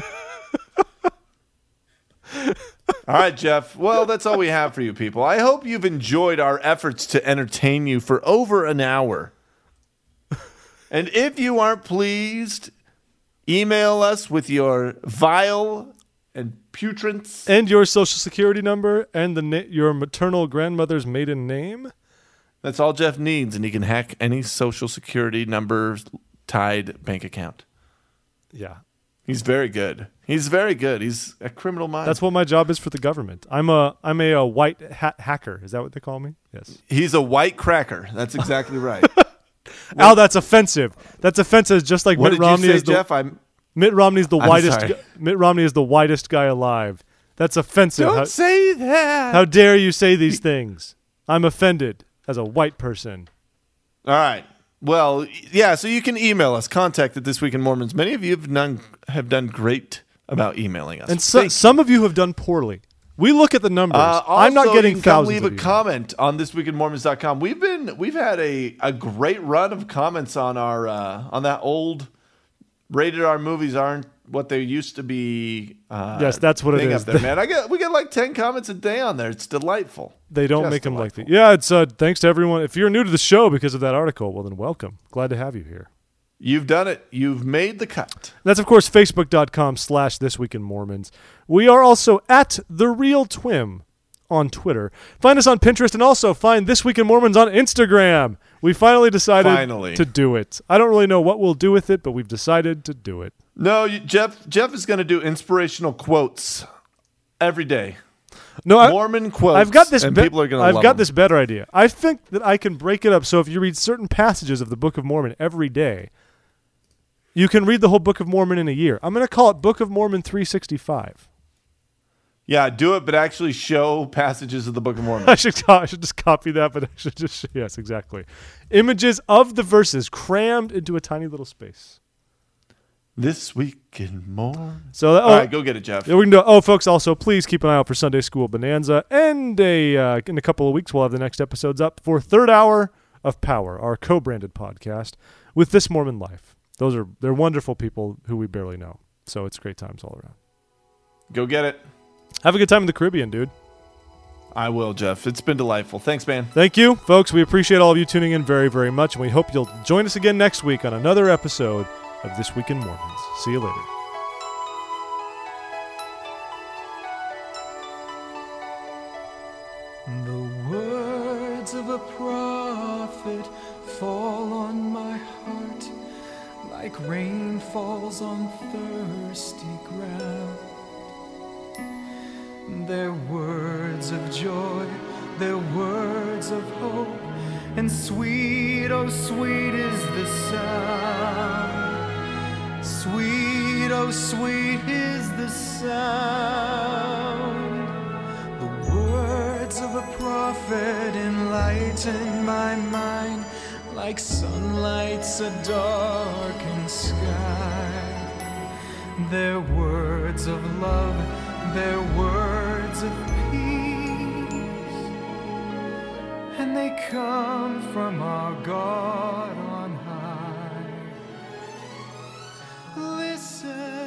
All right, Jeff. Well, that's all we have for you people. I hope you've enjoyed our efforts to entertain you for over an hour. And if you aren't pleased, email us with your vile and putrents. And your social security number and the na- your maternal grandmother's maiden name. That's all Jeff needs, and he can hack any social security number tied bank account. Yeah. He's very good. He's very good. He's a criminal mind. That's what my job is for the government. I'm a I'm a, a white ha- hacker. Is that what they call me? Yes. He's a white cracker. That's exactly right. Al, that's offensive. That's offensive. Just like What Mitt did you Romney say, is the Jeff? I'm. Mitt Romney's the I'm whitest. sorry. gu- Mitt Romney is the whitest guy alive. That's offensive. Don't How, say that. how dare you say these things? I'm offended as a white person. All right. Well, yeah, so you can email us, contact at This Week in Mormons. Many of you have done, have done great about emailing us. And so, Thank some of you have done poorly. We look at the numbers. Uh, I'm not also, getting you can come thousands leave of a emails. comment on this week in mormons dot com. We've been we've had a, a great run of comments on our uh, on that old rated R movies aren't what they used to be. Uh, Yes, that's what it thing is. Up there, man. I get we get like ten comments a day on there. It's delightful. They don't Just make them like delightful. that. Yeah, it's uh, thanks to everyone. If you're new to the show because of that article, well then welcome. Glad to have you here. You've done it. You've made the cut. That's, of course, facebook.com slash This Week in Mormons. We are also at The Real Twim on Twitter. Find us on Pinterest and also find This Week in Mormons on Instagram. We finally decided Finally. to do it. I don't really know what we'll do with it, but we've decided to do it. No, you, Jeff. Jeff is going to do inspirational quotes every day. No, I, Mormon quotes. I've got this. and be- people are going to I've love got them. this better idea. I think that I can break it up. So if you read certain passages of the Book of Mormon every day, you can read the whole Book of Mormon in a year. I'm going to call it Book of Mormon three sixty-five. Yeah, do it, but actually show passages of the Book of Mormon. I should co- I should just copy that, but I should just yes, exactly. Images of the verses crammed into a tiny little space. This week in Mormon. So that, oh, All right, go get it, Jeff. yeah, we can do. Oh, folks, also please keep an eye out for Sunday School Bonanza, and a uh, in a couple of weeks we'll have the next episodes up for Third Hour of Power, our co-branded podcast with This Mormon Life. Those are they're wonderful people who we barely know, so it's great times all around. Go get it. Have a good time in the Caribbean, dude. I will, Jeff. It's been delightful. Thanks, man. Thank you, folks. We appreciate all of you tuning in very, very much, and we hope you'll join us again next week on another episode of This Week in Mormons. See you later. The words of a prophet fall on my heart like rain falls on thirsty ground. They're words of joy, they're words of hope, and sweet, oh sweet is the sound. Sweet, oh sweet is the sound. The words of a prophet enlighten my mind like sunlight's a darkened sky. They're words of love, they're words of peace, and they come from our God on high. Listen.